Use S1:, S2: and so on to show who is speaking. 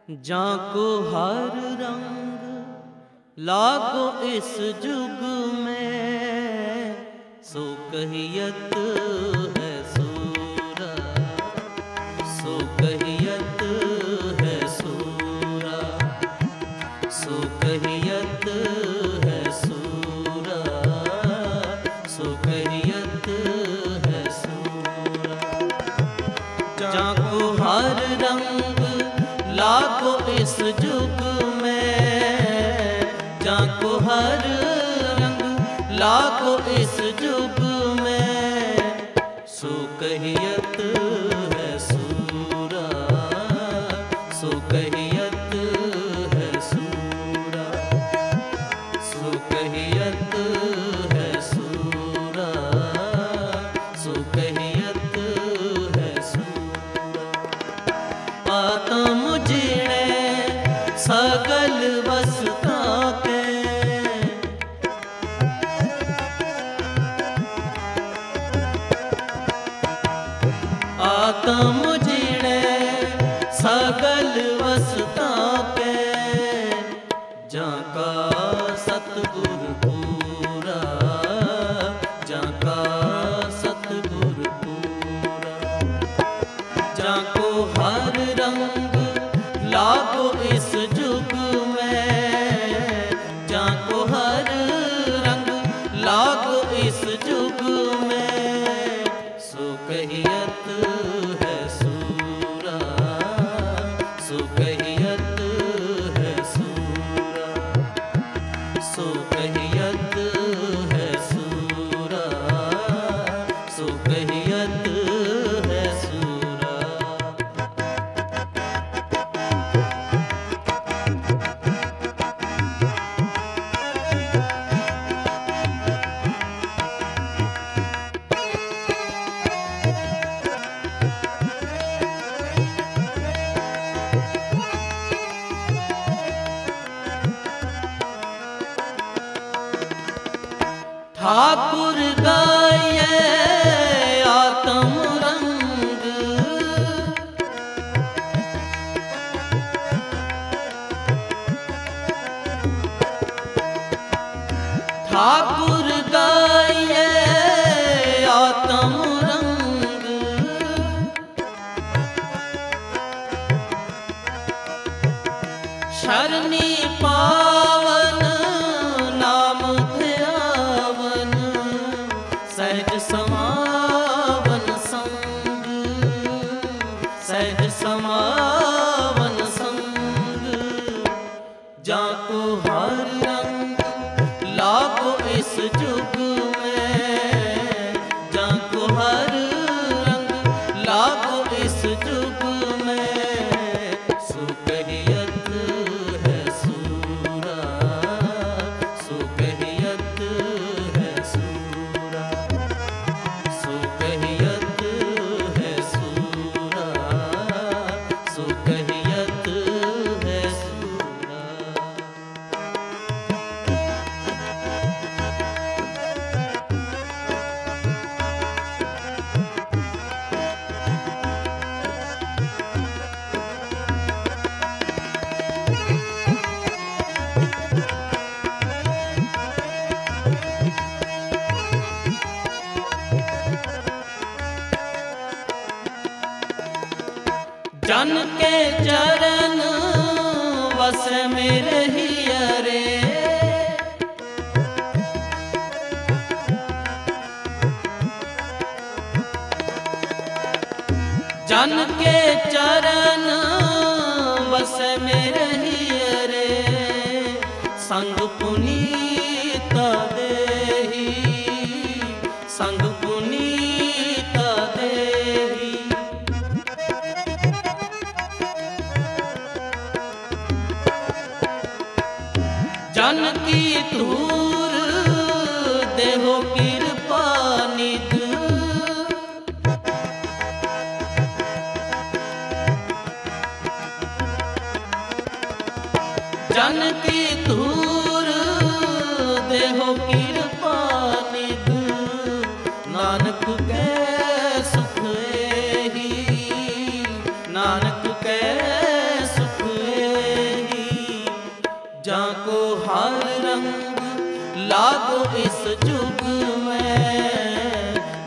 S1: जाको हर रंग लागो इस जुग में, सो कहियत है सूरा, सो कहियत है सूरा, सो कहियत है सूरा, सो कहियत है सूरा। जाको हर रंग लागो इस जुग में, जाको हर रंग लागो इस जुग में, सो कहियत है सूरा, सो कहियत है सूरा, सो कहियत है सूरा, सो कहियत है सूरा। आत्म जीणे सगल वसता के, आत्म जीणे सगल वसता के, जाका सतगुर पूरा, जाका सतगुर पूरा। जाको हर रंग लागो इस जुग में, जाको हर रंग लागो इस जुग में, सो कहियत है सूरा, सो कहियत है सूरा, सो कहियत है सूरा, सो कहियत है सूरा। ठाकुर गाये आत्म रंग, ठाकुर गाये आत्म रंग, शरणी पावन नाम ध्यावन, सहज समावन संग, सहज समावन संग। जाको हर रंग लागो इस जुग में, जाको हर रंग लागो इस जुग में, सो कहियत है सूरा, सो कहियत है सूरा, सो कहियत है सूरा, सो कहियत है सूरा। जन के चरण वस मेरे हियरे, जन के चरण वस मेरे हियरे, संग पुनीत देहि, संग पुनीत देहि। जन की धूर देहो कृपा निध, जन की धूर देहो कृपा निध, नानक के सुख एहि, नानक के सुख एहि।